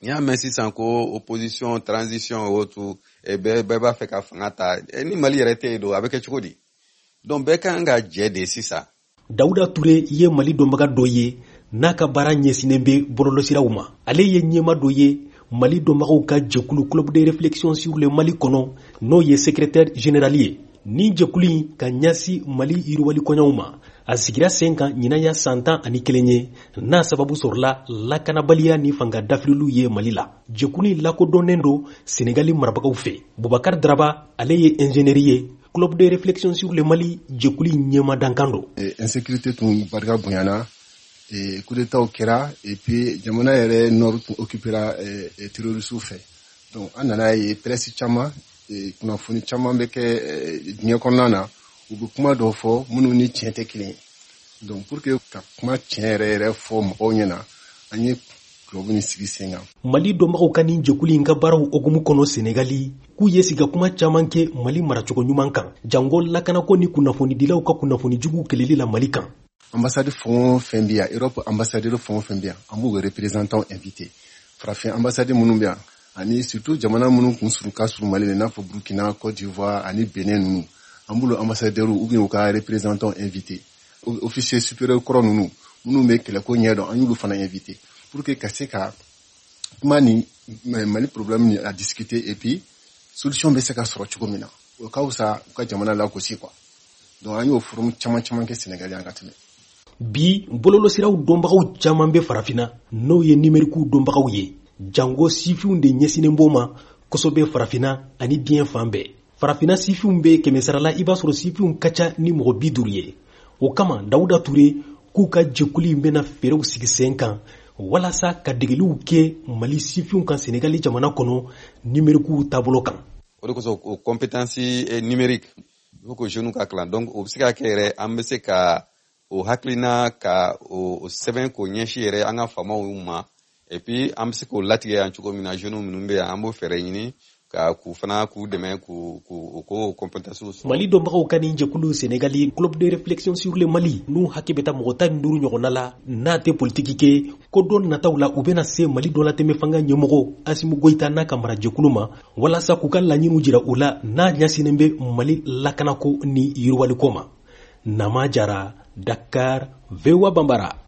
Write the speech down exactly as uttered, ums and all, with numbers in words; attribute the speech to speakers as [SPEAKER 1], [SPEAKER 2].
[SPEAKER 1] N y'a mɛn sisan ko opposition transition o tu bɛɛ bɛɛ b'a fɛ ka fanga ta ni Mali yɛrɛ tɛ yen don a bɛ kɛ cogo di donc bɛɛ kan ka jɛ de sisan.
[SPEAKER 2] Dawuda Ture ye Mali dɔnbaga dɔ ye n'a ka baara ɲɛsinnen bɛ bɔlɔlɔsiraw ma. Ale ye ɲɛma dɔ ye Mali dɔnbagaw ka jɛkulu Club de réflexion sur le Mali kɔnɔ n'o ye secrétaire général ye. Ni jɛkulu in ka ɲɛsi Mali yiriwali kɔɲɔw ma a sigira sen kan ɲinan ya san tan ani kelen ye n'a sababu sɔrɔla lakanabaliya ni fanga dafirilu ye Mali la. Jɛkulu in lakodɔnnen don Senegali marabagaw fɛ. Boubacar Daraba ale ye ingénieur ye Club de réflexion sur le Mali jɛkulu in ɲɛma dankan don.
[SPEAKER 3] Insécurité tun barika bonyana et coup d'état kɛra et puis jamana yɛrɛ nord tun occupera terroristes fɛ. Donc an nana ye presse caman kunnafoni caman bɛ kɛ diɲɛ kɔnɔna na u bɛ kuma dɔw fɔ minnu ni tiɲɛ tɛ kelen ye. Donc pour que ka kuma tiɲɛ yɛrɛ yɛrɛ fɔ mɔgɔw ɲɛna an ye club ni sigi sen kan.
[SPEAKER 2] Mali dɔnbagaw ka nin jɛkulu in ka baaraw hokumu kɔnɔ Senegali k'u ye sigi ka kuma caman kɛ Mali maracogo ɲuman kan jango lakanako ni kunnafoni dilaw ka kunnafoni jugu kɛlɛli la Mali kan.
[SPEAKER 3] Ambassade fɛn o fɛn bɛ yan Europe ambassadeur fɛn o fɛn bɛ yan an b'u représentants invité farafin ambassade minnu bɛ yan ani surtout jamana minnu kun suru ka suru Mali la i n'a fɔ Burkina, Côte d'Ivoire ani Benin ninnu an b'olu ambassadeurs ou bien u ka représentants invité officier supérieur kɔrɔ ninnu minnu bɛ kɛlɛko ɲɛdɔn an y'olu fana invité pour que ka se ka kuma ni Mali problème ni a discuter et puis solution bɛ se ka sɔrɔ cogo min na o ka wusa u ka jamana lagosi quoi donc an y'o forum caman caman kɛ Sénégal yan ka tɛmɛ.
[SPEAKER 2] Bi bololosiraw dɔnbagaw caman bɛ farafina n'o ye numérique dɔnbagaw ye jango sifinw de ɲɛsinen b'o ma kosɛbɛ farafina ani diɲɛ fan bɛɛ. Farafina sifinw bɛ kɛmɛsara la i b'a sɔrɔ sifinw ka ca ni mɔgɔ bi duuru ye. O kama Dawuda Ture k'u ka jɛkulu in bɛna fɛɛrɛw sigi sen kan walasa ka degeliw kɛ Mali sifinw kan Senegali jamana kɔnɔ numérique taabolo kan.
[SPEAKER 1] O de kosɔn o compétence numérique il faut que jeunes ka kalan donc o bɛ se ka kɛ yɛrɛ an bɛ se ka o hakilina ka o sɛbɛn k'o ɲɛsin yɛrɛ an ka faamaw ma et puis an bɛ se k'o latigɛ yan cogo min na jeunes minnu bɛ yan an b'o fɛɛrɛ ɲini ka k'u fana k'u dɛmɛ k'u k'u ko compétence sɔrɔ.
[SPEAKER 2] Mali dɔnbagaw ka nin jɛkulu Senegali Club de réflexion sur le Mali n'u hakɛ bɛ taa mɔgɔ tan ni duuru ɲɔgɔnna la n'a tɛ politiki kɛ ko don nataw la u bɛna se Mali dɔ latɛmɛ fanga ɲɛmɔgɔ Asimu Goyita n'a ka mara jɛkulu ma walasa k'u ka laɲiniw jira u la n'a ɲɛsinnen bɛ Mali lakanako ni yiriwaliko ma. Nama Jara, Dakar, V O A Bambara.